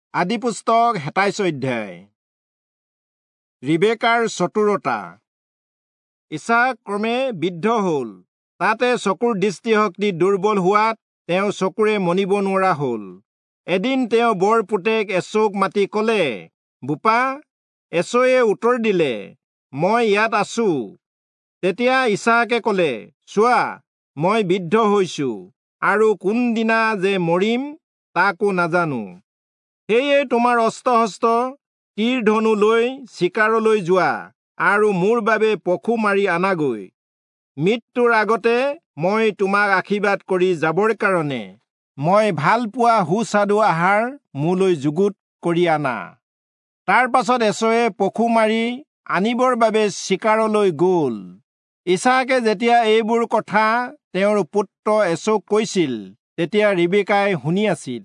আদিপুস্তক ২৭ অধ্যায়। ৰিবেকাৰ চতুৰতা। ইছাক ক্ৰমে বৃদ্ধ হ'ল। তাতে চকুৰ দৃষ্টিশক্তি দুৰ্বল হোৱাত তেওঁ চকুৰে মনিব নোৱাৰা হ'ল। এদিন তেওঁ বৰ পুতেক এছৌক মাতি ক'লে, বোপা। এছৌৱে উত্তৰ দিলে, মই ইয়াত আছো। তেতিয়া ইছাকে ক'লে, চোৱা, মই বৃদ্ধ হৈছো, আৰু কোনদিনা যে মৰিম তাকো নাজানো। সেয়ে তোমাৰ অস্ত্ৰ-শস্ত্ৰ, তীৰ ধনু লৈ চিকাৰলৈ যোৱা, আৰু মোৰ বাবে পশু মাৰি আনাগৈ। মৃত্যুৰ আগতে মই তোমাক আশীৰ্বাদ কৰি যাবৰ কাৰণে মই ভাল পোৱা সুস্বাদু আহাৰ মোলৈ যুগুত কৰি আনা। তাৰ পাছত এছৌৱে পশু মাৰি আনিবৰ বাবে চিকাৰলৈ গ'ল। ইছাকে যেতিয়া এইবোৰ কথা তেওঁৰ পুত্ৰ এছৌক কৈছিল, তেতিয়া ৰিবেকাই শুনি আছিল।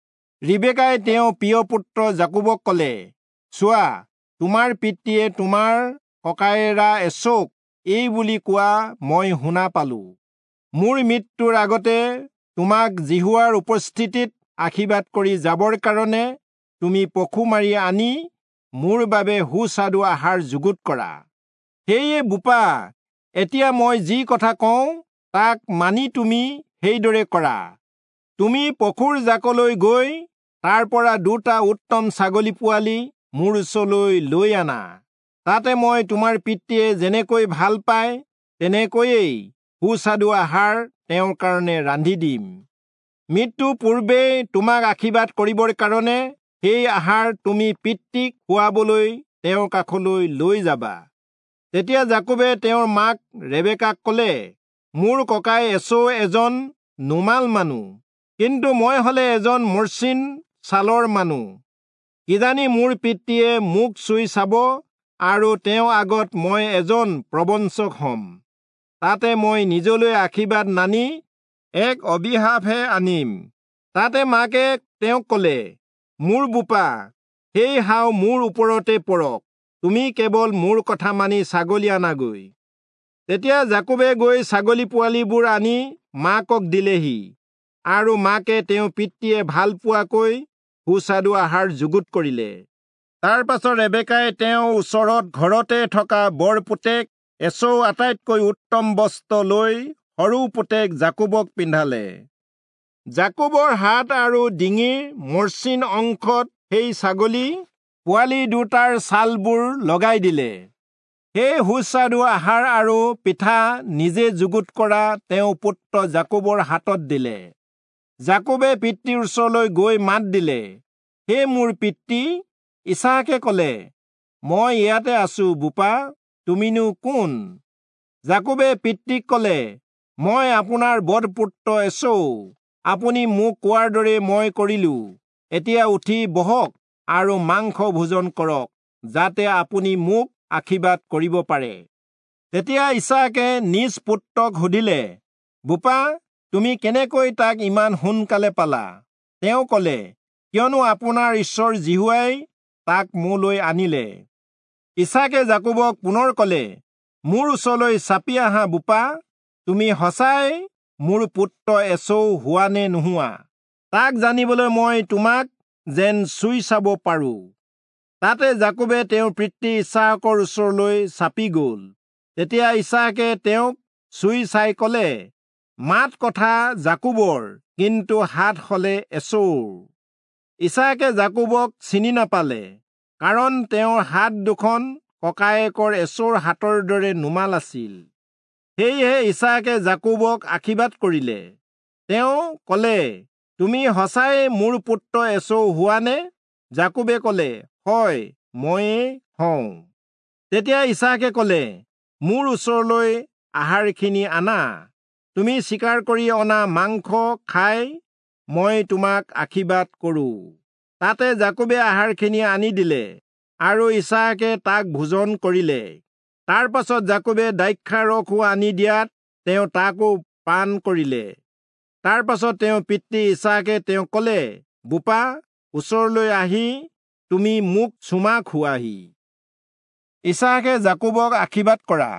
ৰিবেকাই তেওঁৰ প্ৰিয় পুত্ৰ জাকোবক ক'লে, চোৱা, তোমাৰ পিতৃয়ে তোমাৰ ককায়েৰা এছৌক এই বুলি কোৱা মই শুনা পালো। মোৰ মৃত্যুৰ আগতে তোমাক জিহুৱাৰ উপস্থিতিত আশীৰ্বাদ কৰি যাবৰ কাৰণে তুমি পশু মাৰি আনি মোৰ বাবে সুস্বাদু আহাৰ যুগুত কৰা। সেয়ে বোপা, এতিয়া মই যি কথা কওঁ তাক মানি তুমি সেইদৰে কৰা। তুমি পশুৰ জাকলৈ গৈ তাৰ পৰা 2টা উত্তম ছাগলী পোৱালি মোৰ ওচৰলৈ লৈ আনা। তাতে মই তোমাৰ পিতৃয়ে যেনেকৈ ভাল পায় তেনেকৈয়েই সুস্বাদু আহাৰ তেওঁৰ কাৰণে ৰান্ধি দিম। মৃত্যুৰ পূৰ্বেই তোমাক আশীৰ্বাদ কৰিবৰ কাৰণে সেই আহাৰ তুমি পিতৃক খুৱাবলৈ তেওঁৰ কাষলৈ লৈ যাবা। তেতিয়া জাকোবে তেওঁৰ মাক ৰেবেকাক ক'লে, মোৰ ককাই এছৌ এজন নোমাল মানুহ, কিন্তু মই হলে এজন মসৃণ ছালৰ মানুহ। কিজানি মোৰ পিতৃয়ে মোক চুই চাব, আৰু তেওঁৰ আগত মই এজন প্ৰবঞ্চক হ'ম। তাতে মই নিজলৈ আশীৰ্বাদ নানি এক অভিশাপহে আনিম। তাতে মাকে তেওঁক ক'লে, মোৰ বোপা, সেই হাও মোৰ ওপৰতে পৰক। তুমি কেৱল মোৰ কথা মানি ছাগলী আনাগৈ। তেতিয়া জাকোবে গৈ ছাগলী পোৱালিবোৰ আনি মাকক দিলেহি, আৰু মাকে তেওঁৰ পিতৃয়ে ভাল পোৱাকৈ সুস্বাদু আহাৰ যুগুত কৰিলে। তাৰ পাছত ৰেবেকাই তেওঁৰ ওচৰত ঘৰতে থকা বৰ পুতেক এছৌ আটাইতকৈ উত্তম বস্ত্ৰ লৈ সৰু পুতেক জাকোবক পিন্ধালে। জাকোবৰ হাত আৰু ডিঙিৰ মসৃণ অংশত সেই ছাগলী পোৱালি 2টাৰ ছালবোৰ লগাই দিলে। সেই সুস্বাদু আহাৰ আৰু পিঠা নিজে যুগুত কৰা তেওঁ পুত্ৰ জাকোবৰ হাতত দিলে। জাকোবে পিতৃৰ ওচৰলৈ গৈ মাত দিলে, হে মোৰ পিতৃ। ইছাকে ক'লে, মই ইয়াতে আছো বোপা, তুমিনো কোন? জাকোবে পিতৃক ক'লে, মই আপোনাৰ বধপুত্ৰ এছৌ। আপুনি মোক কোৱাৰ দৰে মই কৰিলো। এতিয়া উঠি বহক আৰু মাংস ভোজন কৰক, যাতে আপুনি মোক আশীৰ্বাদ কৰিব পাৰে। তেতিয়া ইছাকে নিজ পুত্ৰক সুধিলে, বোপা, তুমি কেনেকৈ তাক ইমান সোনকালে পালা? তেওঁ ক'লে, কিয়নো আপোনাৰ ঈশ্বৰ জিহুৱাই তাক মোলৈ আনিলে। ইছাকে জাকোবক পুনৰ ক'লে, মোৰ ওচৰলৈ চাপি আহা বোপা। তুমি সঁচাই মোৰ পুত্ৰ এছৌ হোৱা নে নোহোৱা, তাক জানিবলৈ মই তোমাক যেন চুই চাব পাৰো। তাতে জাকোবে তেওঁৰ পিতৃ ইছাকৰ ওচৰলৈ চাপি গ'ল। তেতিয়া ইছাকে তেওঁক চুই চাই ক'লে, মাত কথা জাকোবৰ, কিন্তু হাত হলে এছৌৰ। ইছাকে জাকোবক চিনি নাপালে, কাৰণ তেওঁৰ হাত দুখন ককায়েকৰ এছৌৰ হাতৰ দৰে নোমাল আছিল। সেয়েহে ইছাকে জাকোবক আশীৰ্বাদ কৰিলে। তেওঁ ক'লে, তুমি সঁচাই মোৰ পুত্ৰ এছৌ হোৱা নে? জাকোবে ক'লে, হয়, ময়েই হওঁ। তেতিয়া ইছাকে ক'লে, মোৰ ওচৰলৈ আহাৰখিনি আনা। তুমি চিকাৰ কৰি অনা মাংস খাই মই তোমাক আশীৰ্বাদ কৰো। তাতে জাকোবে আহাৰখিনি আনি দিলে, আৰু ইছাকে তাক ভোজন কৰিলে। তাৰ পাছত জাকোবে দ্ৰাক্ষাৰসো আনি দিয়াত তেওঁ তাকো পান কৰিলে। তাৰ পাছত তেওঁৰ পিতৃ ইছাকে তেওঁক ক'লে, বোপা, ওচৰলৈ আহি তুমি মোক চুমা খোৱাহি। ইছাকে জাকোবক আশীৰ্বাদ কৰা।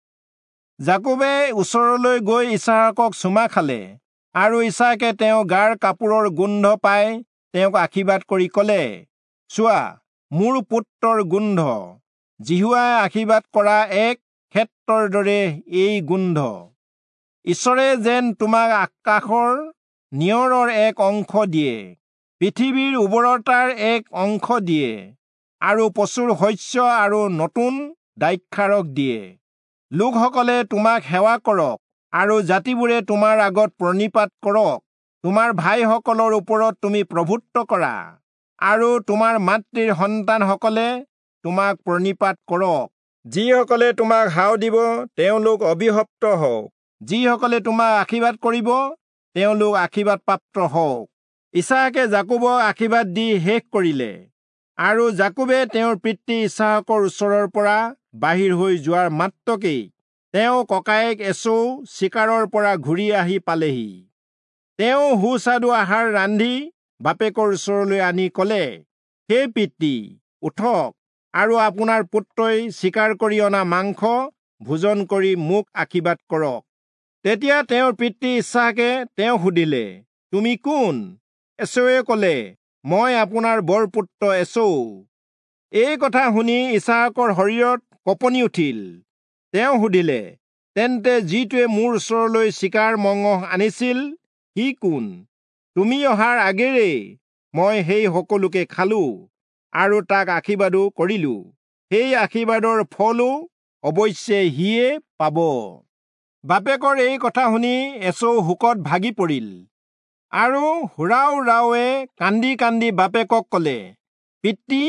জাকোবে ওচৰলৈ গৈ ইছাকক চুমা খালে, আৰু ইছাকে তেওঁৰ গাৰ কাপোৰৰ গোন্ধ পাই তেওঁক আশীৰ্বাদ কৰি ক'লে, চোৱা, মোৰ পুত্ৰৰ গোন্ধ। জিহুৱাই আশীৰ্বাদ কৰা এক ক্ষেত্ৰৰ দৰে এই গোন্ধ। ঈশ্বৰে যেন তোমাক আকাশৰ নিয়ৰৰ এক অংশ দিয়ে, পৃথিৱীৰ উৰ্বৰতাৰ এক অংশ দিয়ে, আৰু প্ৰচুৰ শস্য আৰু নতুন দ্ৰাক্ষাৰস দিয়ে। লোকসকলে তোমাক সেৱা কৰক আৰু জাতিবোৰে তোমাৰ আগত প্ৰণিপাত কৰক। তোমাৰ ভাইসকলৰ ওপৰত তুমি প্ৰভুত্ব কৰা আৰু তোমাৰ মাতৃৰ সন্তানসকলে তোমাক প্ৰণিপাত কৰক। যিসকলে তোমাক হাও দিব তেওঁলোক অভিশপ্ত হওক, যিসকলে তোমাক আশীৰ্বাদ কৰিব তেওঁলোক আশীৰ্বাদ প্ৰাপ্ত হওক। ইছাকে জাকোবক আশীৰ্বাদ দি শেষ কৰিলে, আৰু জাকোবে তেওঁৰ পিতৃ ইছাকৰ ওচৰৰ পৰা বাহিৰ হৈ যোৱাৰ মাত্ৰকেই তেওঁ ককায়েক এছৌ চিকাৰৰ পৰা ঘূৰি আহি পালেহি। তেওঁ সুস্বাদু আহাৰ ৰান্ধি বাপেকৰ ওচৰলৈ আনি ক'লে, হে পিতৃ, উঠক আৰু আপোনাৰ পুত্ৰই চিকাৰ কৰি অনা মাংস ভোজন কৰি মোক আশীৰ্বাদ কৰক। তেতিয়া তেওঁৰ পিতৃ ইছাকে তেওঁক সুধিলে, তুমি কোন? এছৌৱে ক'লে, মই আপোনাৰ বৰপুত্ৰ এছৌ। এই কথা শুনি ইছাকৰ শৰীৰত কঁপনি উঠিল। তেওঁ সুধিলে, তেন্তে যিটোৱে মোৰ ওচৰলৈ চিকাৰ মঙহ আনিছিল সি কোন? তুমি অহাৰ আগেয়ে মই সেই সকলোকে খালো আৰু তাক আশীৰ্বাদো কৰিলো। সেই আশীৰ্বাদৰ ফলো অৱশ্যে সিয়ে পাব। বাপেকৰ এই কথা শুনি এছৌ শোকত ভাগি পৰিল, আৰু হুৰাও ৰাওৱে কান্দি কান্দি বাপেকক ক'লে, পিতৃ,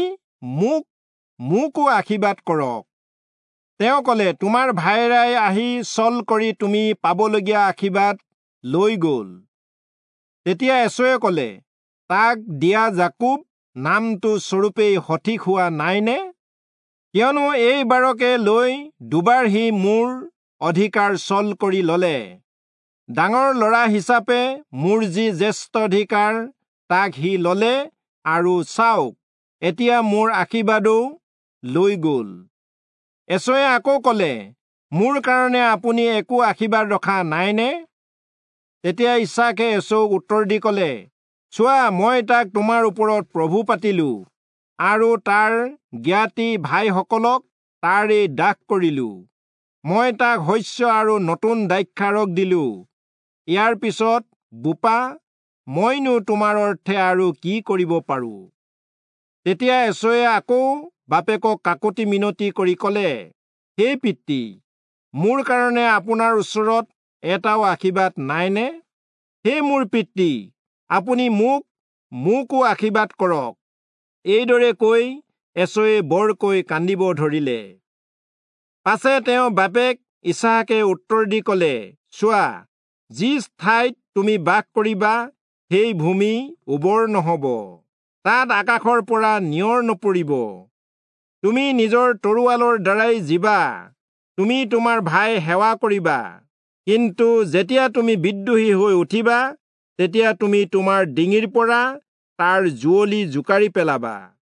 মোকো আশীৰ্বাদ কৰক। তেওঁ ক'লে, তোমাৰ ভায়েৰাই আহি ছল কৰি তুমি পাবলগীয়া আশীৰ্বাদ লৈ গ'ল। তেতিয়া এছৌৱে ক'লে, তাক দিয়া জাকোব নামটো স্বৰূপেই সঠিক হোৱা নাইনে? কিয়নো এইবাৰকে লৈ দুবাৰ সি মোৰ অধিকাৰ ছল কৰি ল'লে। ডাঙৰ ল'ৰা হিচাপে মোৰ যি জ্যেষ্ঠ অধিকাৰ তাক সি ল'লে, আৰু চাওক, এতিয়া মোৰ আশীৰ্বাদো লৈ গ'ল। এছৌৱে আকৌ ক'লে, মোৰ কাৰণে আপুনি একো আশীৰ্বাদ ৰখা নাইনে? তেতিয়া ইছাকে এছৌক উত্তৰ দি ক'লে, চোৱা, মই তাক তোমাৰ ওপৰত প্ৰভু পাতিলো, আৰু তাৰ জ্ঞাতি ভাইসকলক তাৰেই দাস কৰিলো। মই তাক শস্য আৰু নতুন দ্ৰাক্ষাৰস দিলো। ইয়াৰ পিছত বোপা, মইনো তোমাৰ অৰ্থে আৰু কি কৰিব পাৰো? তেতিয়া এছৌৱে আকৌ বাপেকক কাকূতি মিনতি কৰি ক'লে, হে পিতৃ, মোৰ কাৰণে আপোনাৰ ওচৰত এটাও আশীৰ্বাদ নাইনে? হে মোৰ পিতৃ, আপুনি মোকো আশীৰ্বাদ কৰক। এইদৰে কৈ এছৌৱে বৰকৈ কান্দিব ধৰিলে। পাছে তেওঁ বাপেক ইছাকে উত্তৰ দি ক'লে, চোৱা, যি ঠাইত তুমি বাস কৰিবা সেই ভূমি উৰ্বৰ নহ'ব, তাত আকাশৰ পৰা নিয়ৰ নপৰিব। তুমি নিজৰ তৰোৱালৰ দ্বাৰাই জীবা, তুমি তোমাৰ ভাই সেৱা কৰিবা, কিন্তু যেতিয়া তুমি বিদ্ৰোহী হৈ উঠিবা তেতিয়া তুমি তোমাৰ ডিঙিৰ পৰা তাৰ যুঁৱলি জোকাৰি পেলাবা।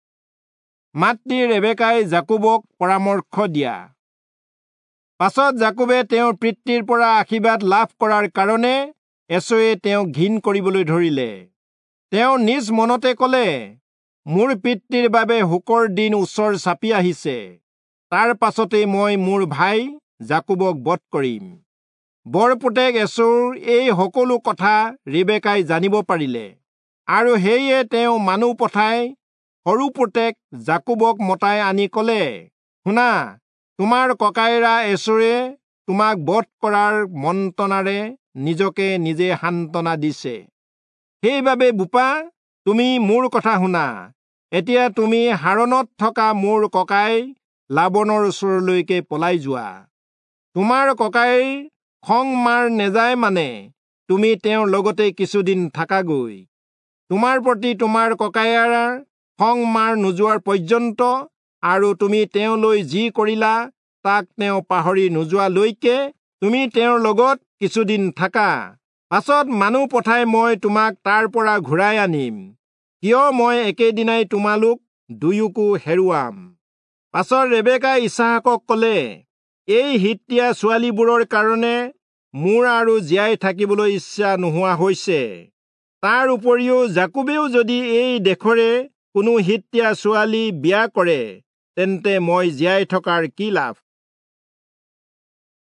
মাতৃ ৰেবেকাই জাকোবক পৰামৰ্শ দিয়া। পাছত জাকোবে তেওঁৰ পিতৃৰ পৰা আশীৰ্বাদ লাভ কৰাৰ কাৰণে এছৌৱে তেওঁক ঘিণ কৰিবলৈ ধৰিলে। তেওঁ নিজ মনতে ক'লে, মোৰ পিতৃৰ বাবে শোকৰ দিন ওচৰ চাপি আহিছে। তাৰ পাছতেই মই মোৰ ভাই জাকোবক বধ কৰিম। বৰপুতেক এছৌৰ এই সকলো কথা ৰেবেকাই জানিব পাৰিলে, আৰু সেয়ে তেওঁ মানুহ পঠাই সৰু পুতেক জাকোবক মতাই আনি ক'লে, শুনা, তোমাৰ ককায়েৰা এছৌৱে তোমাক বধ কৰাৰ মন্ত্ৰণাৰে নিজকে নিজে সান্তনা দিছে। সেইবাবে বোপা, তুমি মোৰ কথা শুনা। এতিয়া তুমি হাৰণত থকা মোৰ ককাই লাবানৰ ওচৰলৈকে পলাই যোৱা। তোমাৰ ককাইৰ খং মাৰ নেযায় মানে তুমি তেওঁৰ লগতে কিছুদিন থাকাগৈ। তোমাৰ প্ৰতি তোমাৰ ককায়াৰ খং মাৰ নোযোৱাৰ পৰ্যন্ত আৰু তুমি তেওঁলৈ যি কৰিলা তাক তেওঁ পাহৰি নোযোৱালৈকে তুমি তেওঁৰ লগত কিছুদিন থাকা। পাছত মানুহ পঠাই মই তোমাক তাৰ পৰা ঘূৰাই আনিম, কিয় মই একেদিনাই তোমালোক দুয়োকো হেৰুৱাম। পাছত ৰেবেকাই ইছাকক ক'লে, এই হিত্তীয়া ছোৱালীবোৰৰ কাৰণে মোৰ আৰু জীয়াই থাকিবলৈ ইচ্ছা নোহোৱা হৈছে। তাৰ উপৰিও জাকুবেও যদি এই দেশৰে কোনো হিত্তিয়া ছোৱালী বিয়া কৰে, তেন্তে মই জীয়াই থকাৰ কি লাভ?